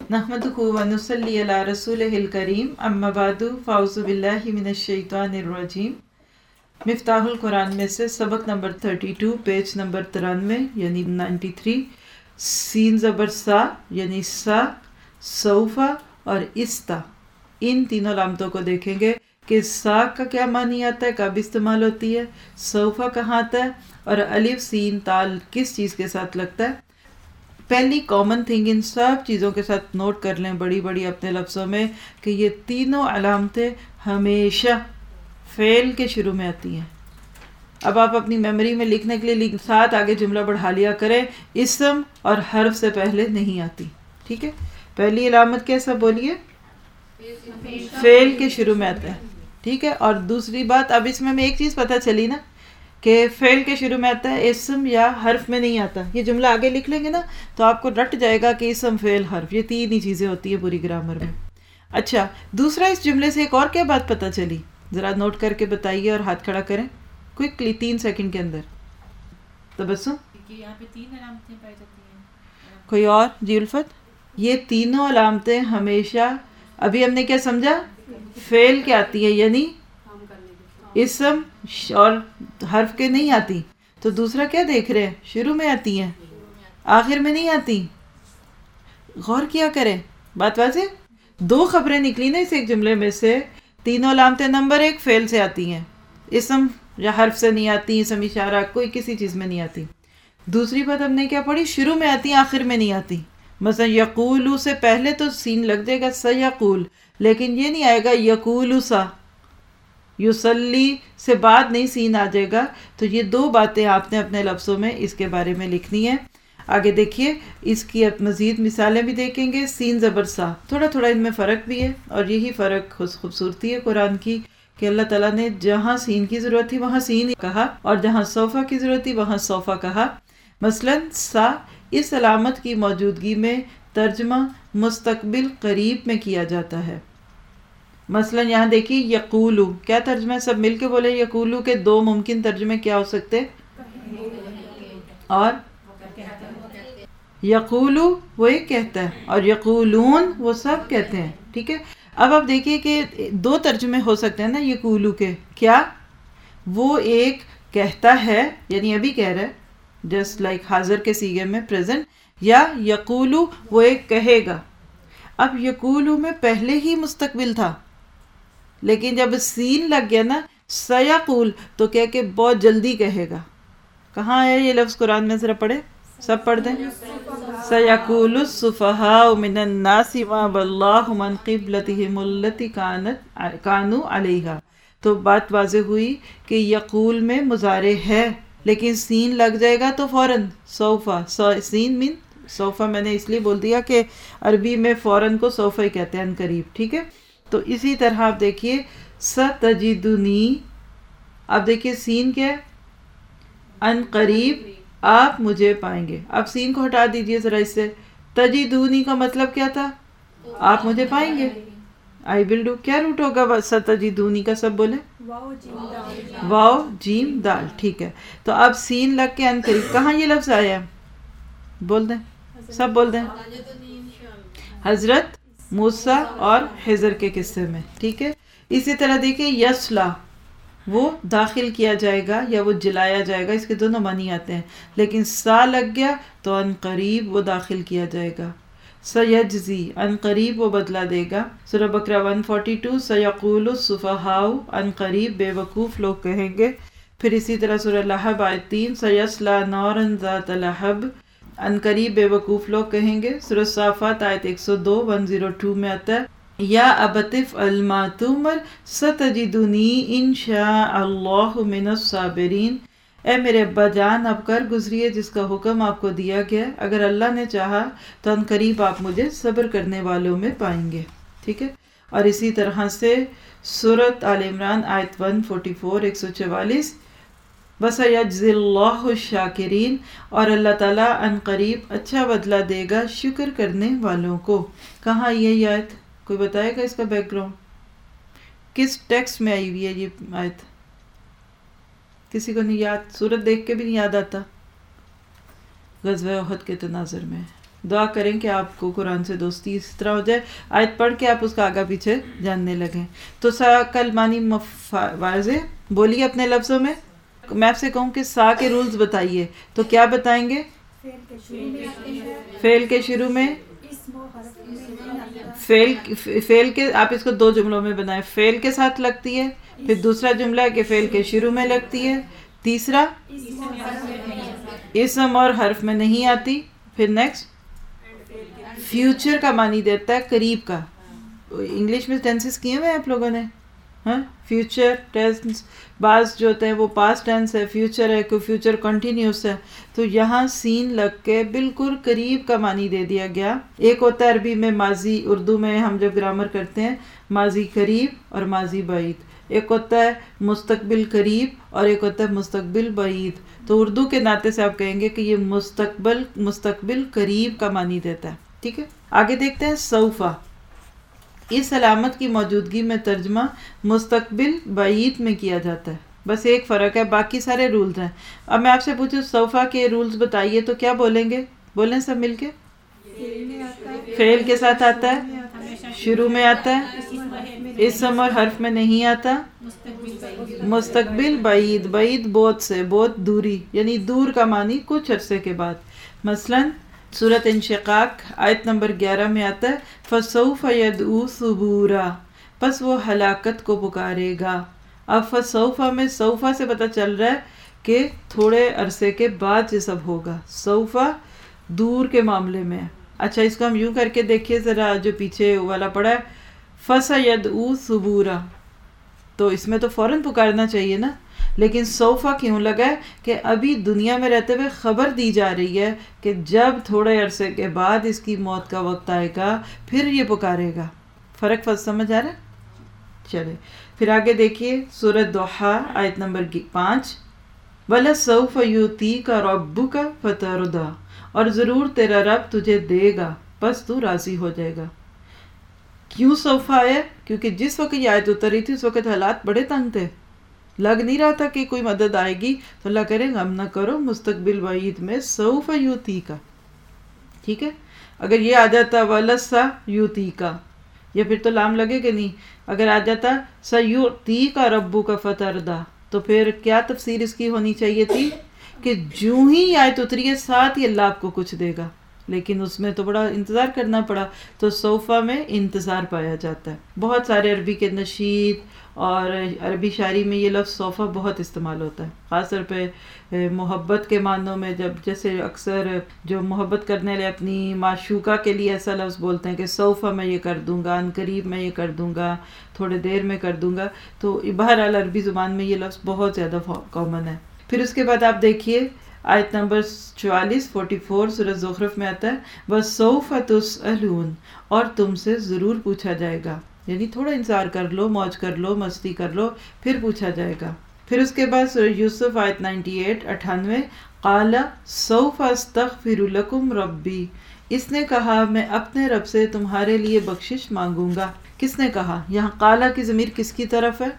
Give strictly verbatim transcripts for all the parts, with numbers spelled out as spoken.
نحمدہ ونصلی علی رسولہ الکریم اما بعد فاعوذ باللہ من الشیطان الرجیم. مفتاح القرآن میں سے سبق نمبر بتیس، پیج نمبر ترانوے یعنی ترانوے، سین زبر سا یعنی سا، سوفا اور استا، ان تینوں علامتوں کو دیکھیں گے کہ سا کا کیا معنی آتا ہے، کب استعمال ہوتی ہے، سوفا کہاں آتا ہے، اور الف سین تال کس چیز کے ساتھ لگتا ہے. پہلی کامن تھنگ ان سب چیزوں کے ساتھ نوٹ کر لیں بڑی بڑی اپنے لفظوں میں کہ یہ تینوں علامتیں ہمیشہ فعل کے شروع میں آتی ہیں. اب آپ اپنی میموری میں لکھنے کے لیے ساتھ آگے جملہ بڑھا لیا کریں، اسم اور حرف سے پہلے نہیں آتی. ٹھیک ہے، پہلی علامت کیسا بولیے، فعل کے شروع میں آتا ہے. ٹھیک ہے، اور دوسری بات اب اس میں ہمیں ایک چیز پتہ چلی نا کہ فعل کے شروع میں آتا ہے، اسم یا حرف میں نہیں آتا. یہ جملہ آگے لکھ لیں گے نا تو آپ کو رٹ جائے گا کہ اسم فعل حرف یہ تین ہی چیزیں ہوتی ہیں پوری گرامر میں. اچھا، دوسرا اس جملے سے ایک اور کیا بات پتہ چلی، ذرا نوٹ کر کے بتائیے اور ہاتھ کھڑا کریں کوئکلی تین سیکنڈ کے اندر. تبسم، یہاں پہ تین علامتیں پائی جاتی ہیں. کوئی اور؟ جی الفت. یہ تینوں علامتیں ہمیشہ، ابھی ہم نے کیا سمجھا، فعل کے آتی ہے یعنی اسم اور حرف کے نہیں آتی. تو دوسرا کیا دیکھ رہے ہیں، شروع میں آتی ہیں آخر میں نہیں آتی. غور کیا کریں، بات واضح. دو خبریں نکلی نا اس ایک جملے میں سے. تینوں علامتیں نمبر ایک فعل سے آتی ہیں، اسم یا حرف سے نہیں آتی، اسم اشارہ کوئی کسی چیز میں نہیں آتی. دوسری بات ہم نے کیا پڑھی، شروع میں آتی ہیں آخر میں نہیں آتی. مثلا یقولو سے پہلے تو سین لگ جائے گا سیقول، لیکن یہ نہیں آئے گا یقولو سا. یصلی سے بعد نہیں سین آ جائے گا. تو یہ دو باتیں آپ نے اپنے لفظوں میں اس کے بارے میں لکھنی ہے. آگے دیکھیے، اس کی مزید مثالیں بھی دیکھیں گے. سین زبر سا، تھوڑا تھوڑا ان میں فرق بھی ہے، اور یہی فرق خوبصورتی ہے قرآن کی کہ اللہ تعالیٰ نے جہاں سین کی ضرورت تھی وہاں سین کہا، اور جہاں صوفہ کی ضرورت تھی وہاں صوفہ کہا. مثلا سا، اس علامت کی موجودگی میں ترجمہ مستقبل قریب میں کیا جاتا ہے. مثلا یہاں دیکھیے یقولو، کیا ترجمہ ہے، سب مل کے بولے. یقولو کے دو ممکن ترجمے کیا ہو سکتے، اور یقولو وہ ایک کہتا ہے اور یقولون وہ سب کہتے ہیں. ٹھیک ہے، اب آپ دیکھیے کہ دو ترجمے ہو سکتے ہیں نا یقولو کے. کیا وہ ایک کہتا ہے یعنی ابھی کہہ رہا ہے، جسٹ لائک حاضر کے صیغے میں پریزنٹ، یا یقولو وہ ایک کہے گا. اب یقولو میں پہلے ہی مستقبل تھا، لیکن جب سین لگ گیا نا سیقول تو کہہ کے بہت جلدی کہے گا. کہاں ہے یہ لفظ قرآن میں، ذرا پڑھے، سب پڑھ دیں. سیقول السفہاء من الناس ما ولاھم عن قبلتہم التی کانوا علیہا. تو بات واضح ہوئی کہ یقول میں مضارع ہے لیکن سین لگ جائے گا تو فوراً سوفا، سین مین صوفہ میں نے اس لیے بول دیا کہ عربی میں فوراً کو صوفہ ہی کہتے ہیں، ان قریب. ٹھیک ہے، تو اسی طرح آپ دیکھیے ستجدنی، اب دیکھیے سین کیا ہے، ان قریب آپ مجھے پائیں گے. اب سین کو ہٹا دیجئے ذرا اس سے. تجدونی کا مطلب کیا تھا، آپ مجھے پائیں گے. آئی ول ڈو کیا روٹ ہوگا ستجدونی کا، سب بولے، واو جیم دال. ٹھیک ہے، تو اب سین لگ کے ان قریب، کہاں یہ لفظ آیا ہے، بول دیں، سب بول دیں. حضرت موسیٰ اور خضر کے قصے میں. ٹھیک ہے، اسی طرح دیکھیں یسلا، وہ داخل کیا جائے گا یا وہ جلایا جائے گا، اس کے دونوں معنی آتے ہیں، لیکن سا لگ گیا تو ان قریب وہ داخل کیا جائے گا. سیجزی، ان قریب وہ بدلہ دے گا. سورہ بقرہ ایک سو بارہ، سیقول السفہاء، ان قریب بے وقوف لوگ کہیں گے. پھر اسی طرح سورہ لہب آیت تین، سیصلی نارا ذات لہب، ان قریب بے وقوف لوگ کہیں گے. سورہ صافات آیت ایک سو دو، ایک سو دو میں آتا ہے، یا ابتف الما تمر ستجدنی انشاء اللہ من الصابرین. اے میرے ابا جان، اب کر گزریے جس کا حکم آپ کو دیا گیا، اگر اللہ نے چاہا تو ان قریب آپ مجھے صبر کرنے والوں میں پائیں گے. ٹھیک ہے، اور اسی طرح سے سورۃ آل عمران آیت ایک سو چوالیس، ایک سو چوالیس، وَسَيَجْزِي اللَّهُ الشَّاكِرِينَ، اور اللہ تعالیٰ ان قریب اچھا بدلہ دے گا شکر کرنے والوں کو. کہاں یہ آیت، کوئی بتائے گا اس کا بیک گراؤنڈ، کس ٹیکسٹ میں آئی ہوئی ہے یہ آیت؟ کسی کو نہیں یاد؟ سورت دیکھ کے بھی نہیں یاد آتا؟ غزوہ احد کے تناظر میں دعا کریں کہ آپ کو قرآن سے دوستی اس طرح ہو جائے آیت پڑھ کے آپ اس کا آگا پیچھے جاننے لگیں. تو سا کل معنی واضح بولیے اپنے لفظوں میں. میں آپ سے کہوں کہ سا کے رولز بتائیے تو کیا بتائیں گے؟ فعل کے شروع میں فعل فعل کے آپ اس کو دو جملوں میں بنائیں. فعل کے ساتھ لگتی ہے، پھر دوسرا جملہ ہے کہ فعل کے شروع میں لگتی ہے، تیسرا اسم اور حرف میں نہیں آتی، پھر نیکسٹ فیوچر کا معنی دیتا ہے قریب کا. انگلش میں ٹینسز کیے ہوئے ہیں آپ لوگوں نے؟ ہاں فیوچر ٹینس بعض جو ہوتے ہیں وہ پاسٹ ٹینس ہے، فیوچر ہے، کوئی فیوچر کنٹینیوس ہے. تو یہاں سین لگ کے بالکل قریب کا معنی دے دیا گیا. ایک ہوتا ہے عربی میں ماضی، اردو میں ہم جب گرامر کرتے ہیں ماضی قریب اور ماضی بعید. ایک ہوتا ہے مستقبل قریب اور ایک ہوتا ہے مستقبل بعید. تو اردو کے ناطے سے آپ کہیں گے کہ یہ مستقبل مستقبل قریب کا معنی دیتا ہے. ٹھیک ہے، آگے دیکھتے ہیں سوفا. اس علامت کی موجودگی میں ترجمہ مستقبل بعید میں کیا جاتا ہے. بس ایک فرق ہے، باقی سارے رولز ہیں. اب میں آپ سے پوچھوں سوفا کے رولز بتائیے تو کیا بولیں گے؟ بولیں سب مل کے. فعل کے ساتھ آتا ہے، شروع میں آتا ہے، اسم اور حرف میں نہیں آتا، مستقبل بعید. بعید بہت سے، بہت دوری، یعنی دور کا معنی کچھ عرصے کے بعد. مثلاً سورۃ انشقاق آیت نمبر گیارہ میں آتا ہے فَسَوْفَ يَدْعُو ثُبُورًا، پس وہ ہلاکت کو پکارے گا. اب فَسَوْفَ میں سوفا سے پتہ چل رہا ہے کہ تھوڑے عرصے کے بعد یہ سب ہوگا. سوفا دور کے معاملے میں. اچھا اس کو ہم یوں کر کے دیکھیے ذرا، جو پیچھے والا پڑا ہے فَسَيَدْعُو ثُبُورًا، تو اس میں تو فوراً پکارنا چاہیے نا، لیکن سوفا کیوں لگا ہے کہ ابھی دنیا میں رہتے ہوئے خبر دی جا رہی ہے کہ جب تھوڑے عرصے کے بعد اس کی موت کا وقت آئے گا پھر یہ پکارے گا. فرق فرق سمجھ آ رہا ہے؟ چلے پھر آگے دیکھیے سورۃ ضحیٰ آیت نمبر پانچ وَلَسَوْفَ يُؤْتِيكَ رَبُّكَ فَتَرْضَىٰ، اور ضرور تیرا رب تجھے دے گا بس تو راضی ہو جائے گا. کیوں سوفا ہے؟ کیونکہ جس وقت یہ آیت اتر رہی تھی اس وقت حالات بڑے تنگ تھے، لگ نہیں رہا تھا کہ کوئی مدد آئے گی. تو اللہ کرے غم نہ کرو، مستقبل بعید میں سوف یوتیکا. ٹھیک ہے، اگر یہ آ جاتا ولسا یوتیکا، یا پھر تو لام لگے کہ نہیں. اگر آ جاتا سیوتیکا ربک فترضیٰ، تو پھر کیا تفسیر اس کی ہونی چاہیے تھی کہ جو ہی آیت اتری ہے ساتھ ہی اللہ آپ کو کچھ دے گا. لیکن اس میں تو بڑا انتظار کرنا پڑا. تو صوفہ میں انتظار پایا جاتا ہے. بہت سارے عربی کے نشید اور عربی شاعری میں یہ لفظ صوفہ بہت استعمال ہوتا ہے، خاص طور پہ محبت کے معنوں میں. جب جیسے اکثر جو محبت کرنے والے اپنی معشوقہ کے لیے ایسا لفظ بولتے ہیں کہ صوفہ میں یہ کر دوں گا، ان قریب میں یہ کر دوں گا، تھوڑے دیر میں کر دوں گا. تو بہرحال عربی زبان میں یہ لفظ بہت زیادہ کامن ہے. پھر اس کے بعد آپ دیکھیے آیت نمبر چوالیس فورٹی فور سورۃ زخرف میں آتا ہے وَسَوْفَ تُسْأَلُونَ، اور تم سے ضرور پوچھا جائے گا. یعنی تھوڑا انتظار کر لو، موج کر لو، مستی کر لو، پھر پوچھا جائے گا. پھر اس کے بعد سورۃ یوسف آیت نائنٹی ایٹ اٹھانوے قَالَ سَوْفَ أَسْتَغْفِرُ لَكُمْ رَبِّي، اس نے کہا میں اپنے رب سے تمہارے لیے بخشش مانگوں گا. کس نے کہا؟ یہاں قَالَ کی ضمیر کس کی طرف ہے؟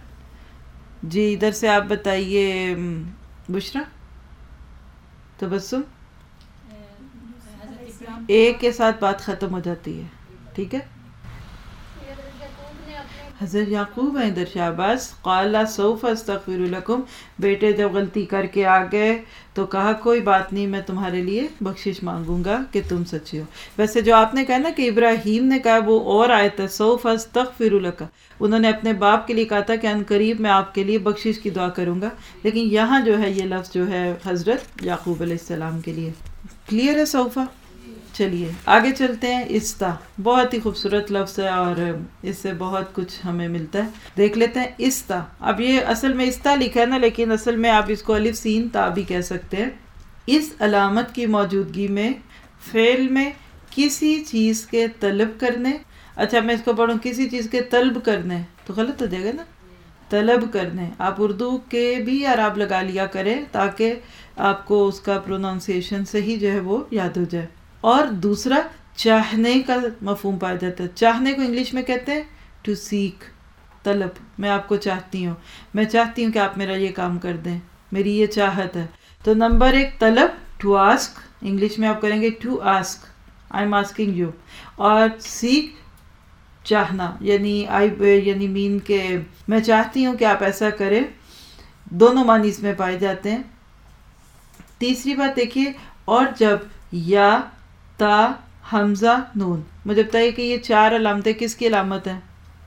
جی ادھر سے آپ بتائیے بشرا. تبسم ایک کے ساتھ بات ختم ہو جاتی ہے. ٹھیک ہے، حضرت یعقوب ہیں ادھر شہباز. قال سوف استغفر لکم، بیٹے جب غلطی کر کے آ گئے تو کہا کوئی بات نہیں، میں تمہارے لیے بخشش مانگوں گا کہ تم سچے ہو. ویسے جو آپ نے کہا نا کہ ابراہیم نے کہا وہ اور آیت ہے سوف استغفر لک، انہوں نے اپنے باپ کے لیے کہا تھا کہ ان قریب میں آپ کے لیے بخشش کی دعا کروں گا، لیکن یہاں جو ہے یہ لفظ جو ہے حضرت یعقوب علیہ السلام کے لیے. کلیئر ہے صوفہ؟ چلیے آگے چلتے ہیں. استا بہت ہی خوبصورت لفظ ہے اور اس سے بہت کچھ ہمیں ملتا ہے. دیکھ لیتے ہیں استا. اب یہ اصل میں استا لکھا ہے نا، لیکن اصل میں آپ اس کو الف سین تا بھی کہہ سکتے ہیں. اس علامت کی موجودگی میں فعل میں کسی چیز کے طلب کرنے، اچھا میں اس کو پڑھوں کسی چیز کے طلب کرنے تو غلط ہو جائے گا نا، طلب کرنے. آپ اردو کے بھی اعراب لگا لیا کریں تاکہ آپ کو اس کا پروننسیشن صحیح جو ہے وہ یاد ہو جائے. اور دوسرا چاہنے کا مفہوم پایا جاتا ہے. چاہنے کو انگلش میں کہتے ہیں ٹو سیک، طلب. میں آپ کو چاہتی ہوں، میں چاہتی ہوں کہ آپ میرا یہ کام کر دیں، میری یہ چاہت ہے. تو نمبر ایک طلب، ٹو آسک، انگلش میں آپ کریں گے to ask. I am asking you. اور سیک چاہنا یعنی آئی یعنی مین کہ میں چاہتی ہوں کہ آپ ایسا کریں، دونوں معنی اس میں پائے جاتے ہیں. تیسری بات دیکھیے، اور جب یا تا حمزہ نون، مجھے بتائیے کہ یہ چار علامتیں کس کی علامت ہیں؟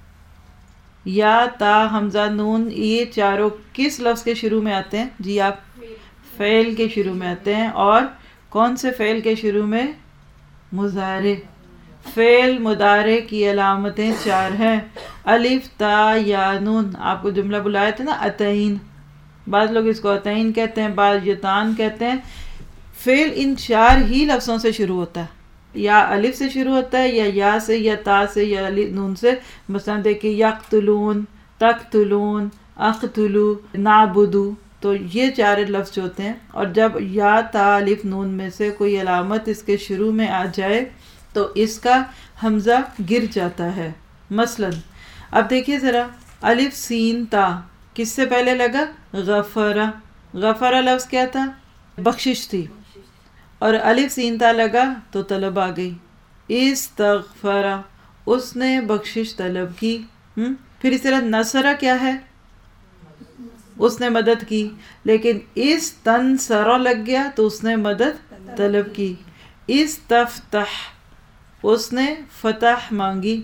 یا تا حمزہ نون، یہ چاروں کس لفظ کے شروع میں آتے ہیں؟ جی آپ فعل کے شروع میں آتے ہیں. اور کون سے فعل کے شروع میں؟ مضارع. فعل مضارع کی علامتیں چار ہیں، الف تا یا نون. آپ کو جملہ بلایا تھا نا اتین، بعض لوگ اس کو اتین کہتے ہیں، بعض یتان کہتے ہیں. فعل ان چار ہی لفظوں سے شروع ہوتا ہے، یا الف سے شروع ہوتا ہے، یا یا سے، یا تا سے، یا نون سے. مثلا دیکھیں یقتلون، تقتلون، اقتلو، نعبدو. تو یہ چار لفظ ہوتے ہیں، اور جب یا تا الف نون میں سے کوئی علامت اس کے شروع میں آ جائے تو اس کا حمزہ گر جاتا ہے. مثلا اب دیکھیے ذرا، الف سین تا کس سے پہلے لگا؟ غفرہ. غفرہ لفظ کیا تھا؟ بخشش تھی. اور الف سین تا لگا تو طلب آ گئی. استغفرہ، اس نے بخشش طلب کی. پھر اس طرح نصرہ کیا ہے؟ اس نے مدد کی. لیکن استنصرہ لگ گیا تو اس نے مدد طلب کی. استفتح، اس نے فتح مانگی.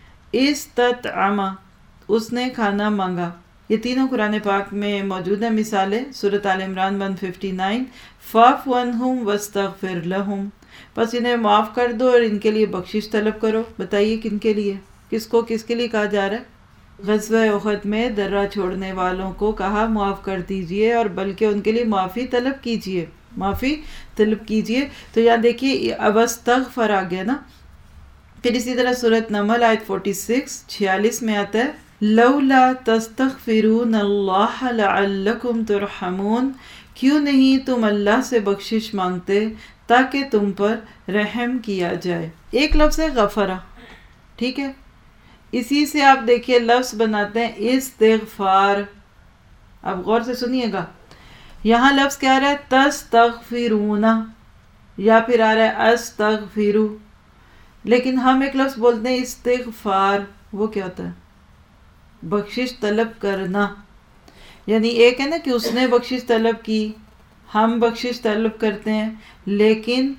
استطعم، اس نے کھانا مانگا. یہ تینوں قرآن پاک میں موجود ہیں مثالیں. سورۃ آل عمران ایک سو ففٹی نو، فاعف عنہم واستغفر لہم، بس انہیں معاف کر دو اور ان کے لیے بخشش طلب کرو. بتائیے کن کے لیے، کس کو کس کے لیے کہا جا رہا ہے؟ غزوہ احد میں درہ چھوڑنے والوں کو کہا معاف کر دیجئے، اور بلکہ ان کے لیے معافی طلب کیجئے، معافی طلب کیجئے. تو یہاں دیکھیے واستغفر آ گیا نا. پھر اسی طرح سورۃ نمل آیت چھیالیس چھیالیس میں آتا ہے، لولا تستغفرون اللہ لعلکم ترحمون، کیوں نہیں تم اللہ سے بخشش مانگتے تاکہ تم پر رحم کیا جائے. ایک لفظ ہے غفرہ، ٹھیک ہے، اسی سے آپ دیکھیے لفظ بناتے ہیں استغفار. اب غور سے سنیے گا، یہاں لفظ کیا آ رہا ہے؟ تستغفرون، یا پھر آ رہا ہے استغفرو. لیکن ہم ایک لفظ بولتے ہیں استغفار، وہ کیا ہوتا ہے؟ بخشش طلب کرنا. یعنی ایک ہے نا کہ اس نے بخشش طلب کی، ہم بخشش طلب کرتے ہیں، لیکن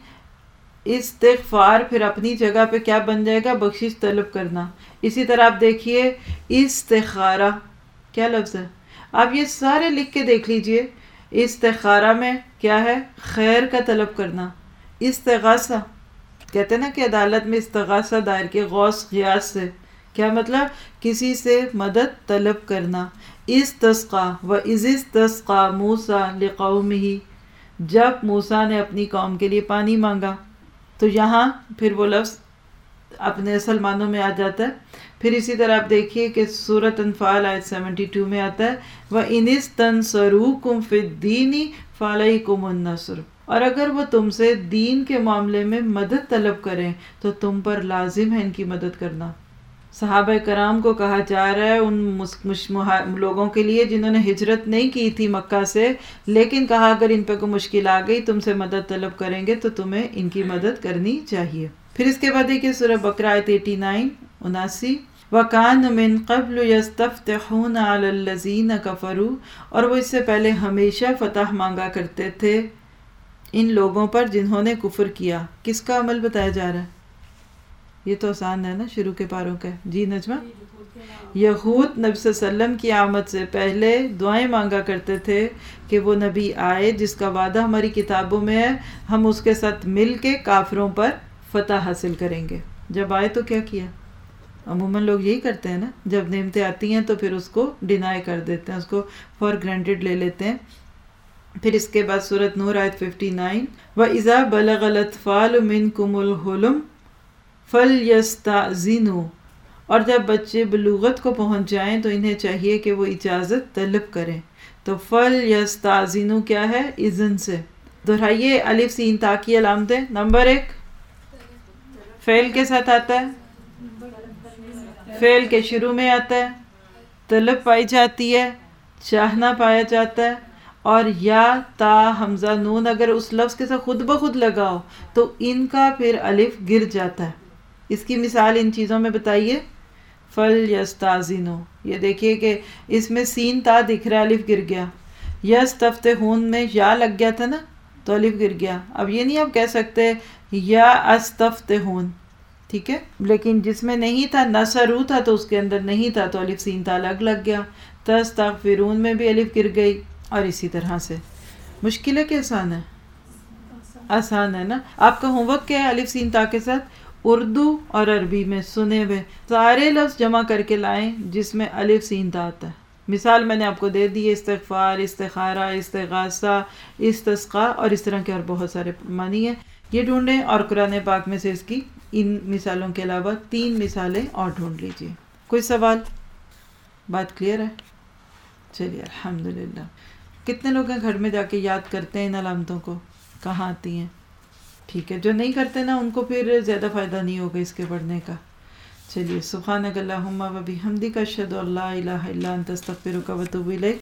استغفار پھر اپنی جگہ پہ کیا بن جائے گا؟ بخشش طلب کرنا. اسی طرح آپ دیکھیے استخارہ، کیا لفظ ہے؟ آپ یہ سارے لکھ کے دیکھ لیجئے. استخارہ میں کیا ہے؟ خیر کا طلب کرنا. استغاثہ کہتے ہیں نا کہ عدالت میں استغاثہ دائر کے غوث غیاث سے، کیا مطلب؟ کسی سے مدد طلب کرنا. استسقا و اذ استسقا موسیٰ لقومہ، جب موسیٰ نے اپنی قوم کے لیے پانی مانگا. تو یہاں پھر وہ لفظ اپنے اصل معنوں میں آ جاتا ہے. پھر اسی طرح آپ دیکھیے کہ سورۃ انفال آیت بہتر میں آتا ہے وَإِنِ اسْتَنصَرُوكُمْ فِي الدِّينِ فَعَلَيْكُمُ النَّصْرُ، اور اگر وہ تم سے دین کے معاملے میں مدد طلب کریں تو تم پر لازم ہے ان کی مدد کرنا. صحابہ کرام کو کہا جا رہا ہے ان مش... لوگوں کے لیے جنہوں نے ہجرت نہیں کی تھی مکہ سے، لیکن کہا اگر ان پہ کوئی مشکل آ گئی تم سے مدد طلب کریں گے تو تمہیں ان کی مدد کرنی چاہیے. پھر اس کے بعد دیکھیے سورہ بقرہ آیت نناسی اناسی، وَكَانُ مِن قَبْلُ يَسْتَفْتِحُونَ عَلَى الَّذِينَ كَفَرُوا، اور وہ اس سے پہلے ہمیشہ فتح مانگا کرتے تھے ان لوگوں پر جنہوں نے کفر کیا. کس کا عمل بتایا جا رہا ہے؟ یہ تو آسان ہے نا شروع کے پاروں کا. جی نجمہ، یہود نبی صلی اللہ علیہ وسلم کی آمد سے پہلے دعائیں مانگا کرتے تھے کہ وہ نبی آئے جس کا وعدہ ہماری کتابوں میں ہے، ہم اس کے ساتھ مل کے کافروں پر فتح حاصل کریں گے. جب آئے تو کیا کیا؟ عموماً لوگ یہی کرتے ہیں نا، جب نعمتیں آتی ہیں تو پھر اس کو ڈینائی کر دیتے ہیں، اس کو فار گرانٹیڈ لے لیتے ہیں. پھر اس کے بعد سورۃ نور آیت نفس، وَإِذَا بَلَغَ الْأَطْفَالُ مِنْكُمُ الْحُلُمَ فَلْيَسْتَأْذِنُوا، اور جب بچے بلوغت کو پہنچ جائیں تو انہیں چاہیے کہ وہ اجازت طلب کریں. تو فَلْيَسْتَأْذِنُوا کیا ہے؟ اذن سے. دہرائیے الف سین تا کی علامتیں. نمبر ایک، فعل کے ساتھ آتا ہے، فعل کے شروع میں آتا ہے، طلب پائی جاتی ہے، چاہنا پایا جاتا ہے، اور یا تا حمزہ نون اگر اس لفظ کے ساتھ خود بخود لگاؤ تو ان کا پھر الف گر جاتا ہے. اس کی مثال ان چیزوں میں بتائیے. فل یستازینو، یہ دیکھیے کہ اس میں سین تا دکھ رہا ہے، الف گر گیا. یستفتحون میں یا لگ گیا تھا نا تو الف گر گیا. اب یہ نہیں آپ کہہ سکتے یا استفتحون، ٹھیک ہے، لیکن جس میں نہیں تھا نصرو تھا تو اس کے اندر نہیں تھا تو الف سین تا الگ لگ گیا. تستغفرون میں بھی الف گر گئی، اور اسی طرح سے. مشکل ہے کہ آسان ہے؟ آسان ہے نا. آپ کا ہوم ورک کیا ہے؟ الف سین تا کے ساتھ اردو اور عربی میں سنے ہوئے سارے لفظ جمع کر کے لائیں جس میں الف سین تا آتا ہے. مثال میں نے آپ کو دے دی، استغفار، استخارہ، استغاثہ، استسقا، اور اس طرح کے اور بہت سارے معنی ہیں. یہ ڈھونڈیں اور قرآن پاک میں سے اس کی ان مثالوں کے علاوہ تین مثالیں اور ڈھونڈ لیجیے. کوئی سوال؟ بات کلیئر ہے؟ چلیے الحمدللہ. کتنے لوگ ہیں گھر میں جا کے یاد کرتے ہیں ان علامتوں کو، کہاں آتی ہیں؟ ٹھیک ہے، جو نہیں کرتے نا ان کو پھر زیادہ فائدہ نہیں ہوگا اس کے پڑھنے کا. چلیے، سبحانک اللہم و بحمدک، اشہد ان لا الہ الا انت، استغفرک و اتوب الیک.